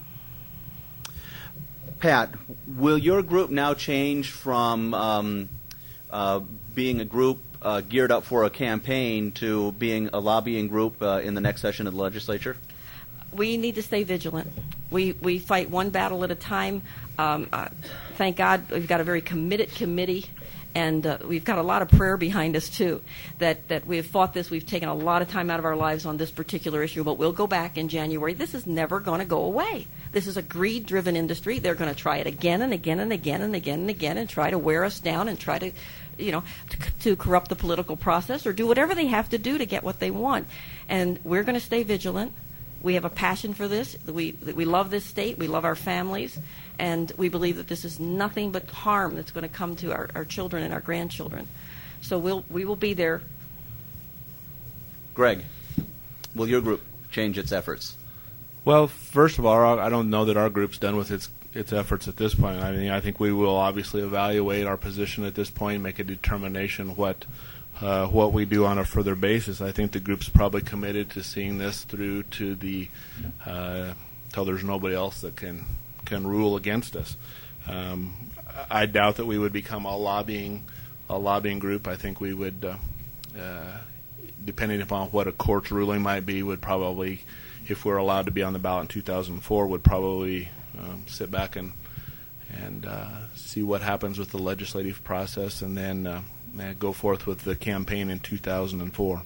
Pat, will your group now change from being a group geared up for a campaign to being a lobbying group in the next session of the legislature? We need to stay vigilant. We fight one battle at a time. Thank God we've got a very committed committee, and we've got a lot of prayer behind us, too, that we have fought this. We've taken a lot of time out of our lives on this particular issue, but we'll go back in January. This is never going to go away. This is a greed-driven industry. They're going to try it again and again and again and again and again and try to wear us down and try to, to corrupt the political process or do whatever they have to do to get what they want. And we're going to stay vigilant. We have a passion for this. We love this state. We love our families. And we believe that this is nothing but harm that's going to come to our children and our grandchildren. So we will be there. Greg, will your group change its efforts? Well, first of all, I don't know that our group's done with its efforts at this point. I mean, I think we will obviously evaluate our position at this point, make a determination what we do on a further basis. I think the group's probably committed to seeing this through to the till there's nobody else that can rule against us. I doubt that we would become a lobbying group. I think we would, depending upon what a court's ruling might be, would probably, if we're allowed to be on the ballot in 2004, would probably sit back and see what happens with the legislative process, and then go forth with the campaign in 2004.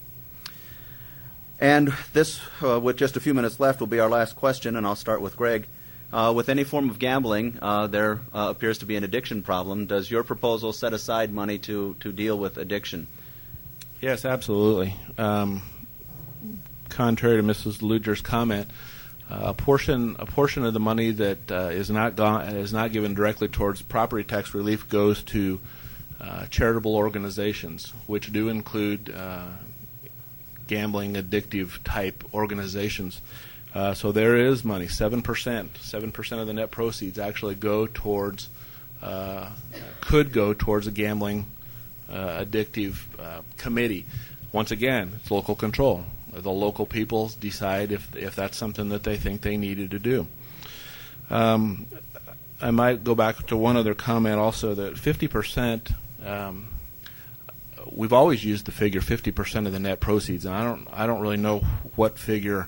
And this, with just a few minutes left, will be our last question, and I'll start with Greg. With any form of gambling, there appears to be an addiction problem. Does your proposal set aside money to deal with addiction? Yes, absolutely. Contrary to Mrs. Luger's comment, a portion of the money that is not given directly towards property tax relief goes to charitable organizations, which do include gambling addictive type organizations. So there is money, 7% of the net proceeds actually go towards, could go towards a gambling addictive committee. Once again, it's local control. The local people decide if that's something that they think they needed to do. I might go back to one other comment also, that 50%, we've always used the figure 50% of the net proceeds, and I don't really know what figure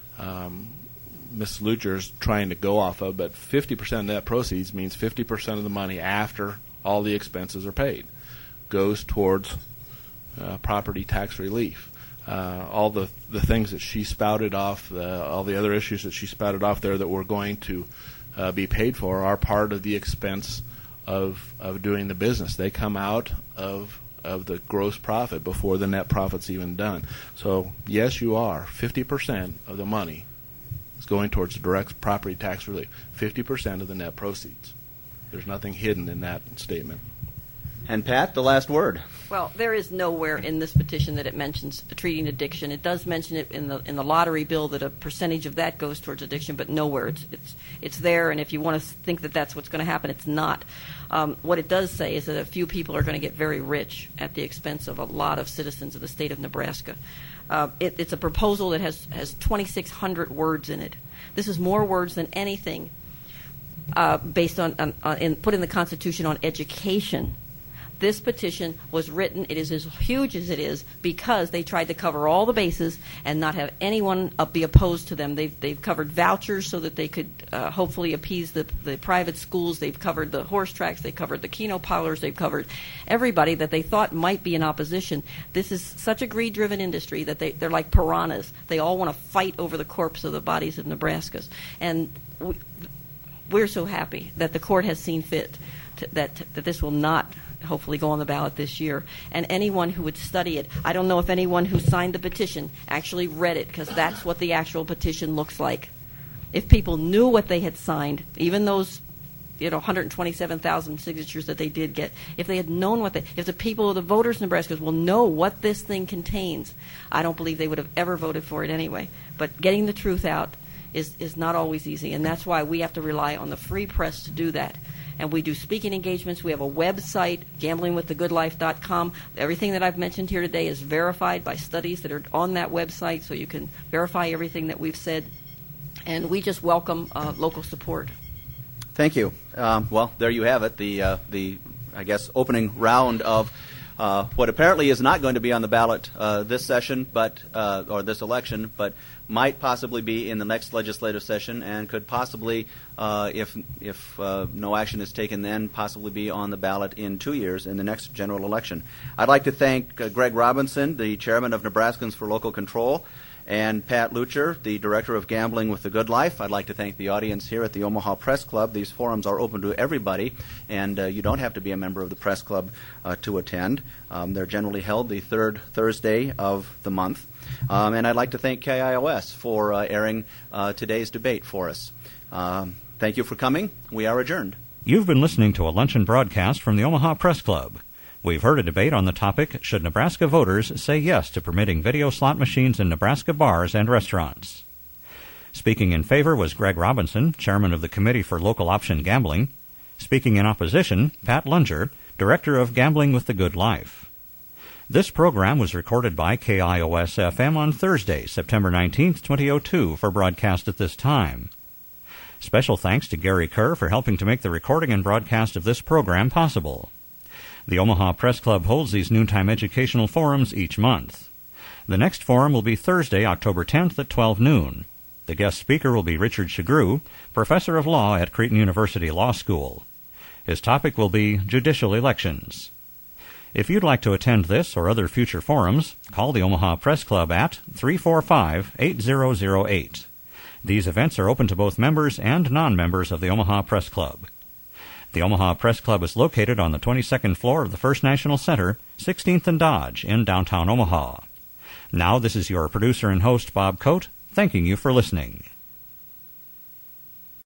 Ms. Lucher is trying to go off of, but 50% of net proceeds means 50% of the money after all the expenses are paid goes towards property tax relief. All the things that she spouted off, all the other issues that she spouted off there that we're going to be paid for are part of the expense of doing the business. They come out of the gross profit before the net profit's even done. So yes, you are. 50% of the money is going towards the direct property tax relief. 50% of the net proceeds. There's nothing hidden in that statement. And Pat, the last word. Well, there is nowhere in this petition that it mentions treating addiction. It does mention it in the lottery bill that a percentage of that goes towards addiction, but nowhere. It's there, and if you want to think that that's what's going to happen, it's not. What it does say is that a few people are going to get very rich at the expense of a lot of citizens of the state of Nebraska. It's a proposal that has 2,600 words in it. This is more words than anything based on put in the Constitution on education. This petition was written, it is as huge as it is, because they tried to cover all the bases and not have anyone be opposed to them. They've covered vouchers so that they could hopefully appease the private schools. They've covered the horse tracks. They've covered the keno parlors. They've covered everybody that they thought might be in opposition. This is such a greed-driven industry that they're like piranhas. They all want to fight over the corpse of the bodies of Nebraskans. And we're so happy that the court has seen fit that this will not hopefully go on the ballot this year. And anyone who would study it, I don't know if anyone who signed the petition actually read it, because that's what the actual petition looks like. If people knew what they had signed, even those 127,000 signatures that they did get, if they had known if the people, the voters in Nebraska will know what this thing contains, I don't believe they would have ever voted for it anyway. But getting the truth out is not always easy, and that's why we have to rely on the free press to do that. And we do speaking engagements. We have a website, gamblingwiththegoodlife.com. Everything that I've mentioned here today is verified by studies that are on that website, so you can verify everything that we've said. And we just welcome local support. Thank you. Well, there you have it, the I guess, opening round of what apparently is not going to be on the ballot this session, or this election, but might possibly be in the next legislative session, and could possibly, if no action is taken then, possibly be on the ballot in 2 years in the next general election. I'd like to thank Greg Robinson, the chairman of Nebraskans for Local Control, and Pat Lucher, the director of Gambling with the Good Life. I'd like to thank the audience here at the Omaha Press Club. These forums are open to everybody, and you don't have to be a member of the Press Club to attend. They're generally held the third Thursday of the month. And I'd like to thank KIOS for airing today's debate for us. Thank you for coming. We are adjourned. You've been listening to a luncheon broadcast from the Omaha Press Club. We've heard a debate on the topic, should Nebraska voters say yes to permitting video slot machines in Nebraska bars and restaurants? Speaking in favor was Greg Robinson, chairman of the Committee for Local Option Gambling. Speaking in opposition, Pat Lunger, director of Gambling with the Good Life. This program was recorded by KIOS-FM on Thursday, September 19, 2002, for broadcast at this time. Special thanks to Gary Kerr for helping to make the recording and broadcast of this program possible. The Omaha Press Club holds these noontime educational forums each month. The next forum will be Thursday, October 10th at 12 noon. The guest speaker will be Richard Shagru, professor of law at Creighton University Law School. His topic will be judicial elections. If you'd like to attend this or other future forums, call the Omaha Press Club at 345-8008. These events are open to both members and non-members of the Omaha Press Club. The Omaha Press Club is located on the 22nd floor of the First National Center, 16th and Dodge, in downtown Omaha. Now, this is your producer and host, Bob Coate, thanking you for listening.